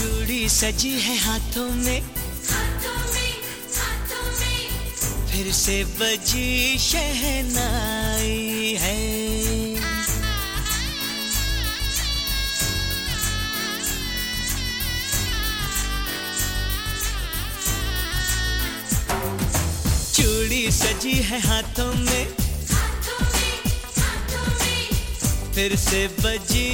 चूड़ी सजी है हाथों में, फिर से बजी शहनाई है। चूड़ी सजी है हाथों में, फिर से बजी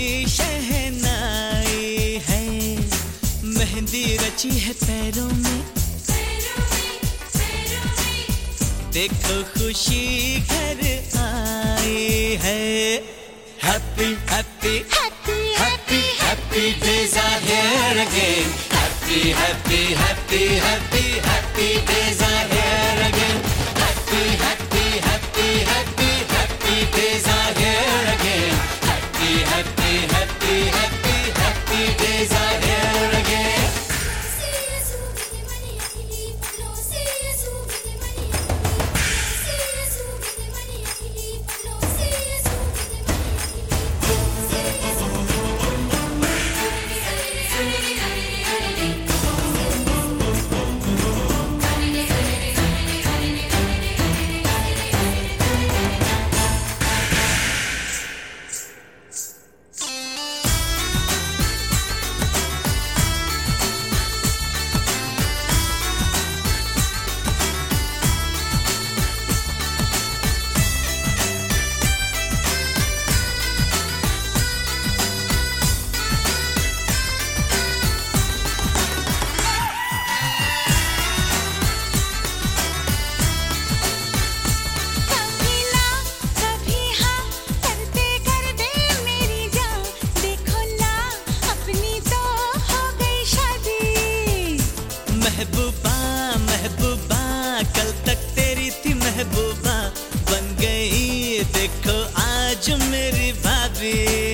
शहनाई है। मेहंदी रची है पैरों में, देखो खुशी घर आई है। Happy, happy, happy, happy, happy days are here again. Happy, happy, happy, happy, happy days are here again. Happy, happy, happy, happy, happy days are here again. Happy, happy, happy, happy, happy days are here again. महबूबा महबूबा कल तक तेरी थी महबूबा, बन गई देखो आज मेरी भाभी।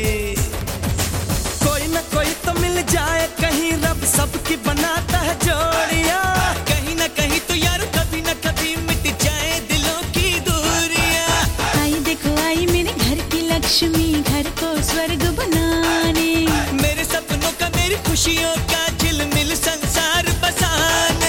कोई न कोई तो मिल जाए कहीं, रब सबकी बनाता है जोड़ियां। कहीं न कहीं तो यार कभी न कभी मिट जाए दिलों की दूरियां। आई देखो आई मेरे घर की लक्ष्मी, घर को स्वर्ग बनाने। मेरे सपनों का मेरी खुशियों का झिलमिल संसार बसाने।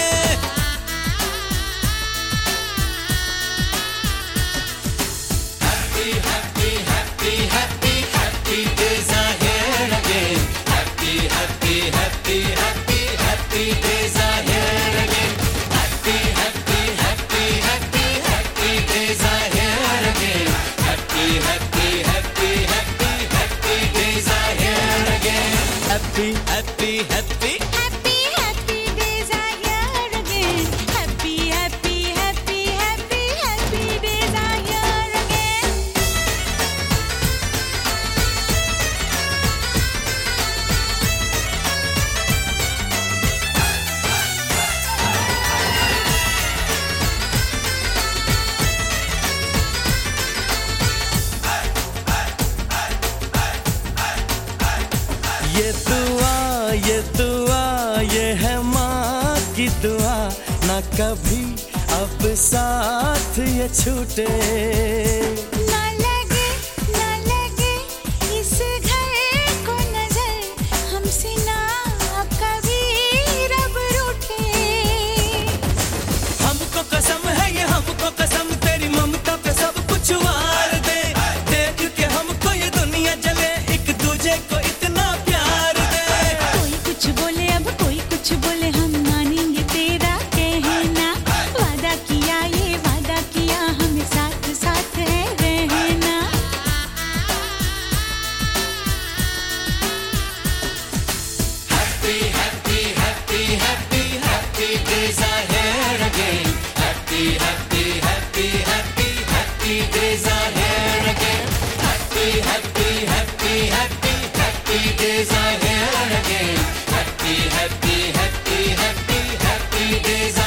Happy, happy, happy, happy, happy days are here again. Happy, happy, happy, happy, happy days are here again. Happy, happy, happy, happy, happy days are here again. Happy, happy, happy, happy, happy days are here again. Happy, happy, happy. Happy, happy days are here again. Happy, happy, happy, happy, happy days are here again. ये दुआ ये है माँ की दुआ, ना कभी अब साथ ये छूटे। ना लगे इस घर को नजर, हमसे ना कभी रब रूठे। हमको कसम है ये हमको कसम, तेरी ममता पे सब कुछ वार दे। देख के हमको ये दुनिया जले, एक दूजे को इतना प्यार दे। कोई कुछ बोले अब कोई कुछ बोले, हम मानेंगे तेरा कहना। वादा किया ये वादा किया, हमें साथ साथ है रहना। Happy, happy, happy, happy, happy days are here again. Happy, happy, happy, happy, happy days are here again. Happy, happy, happy, happy, happy days are here again. Happy, happy, happy, happy, happy days are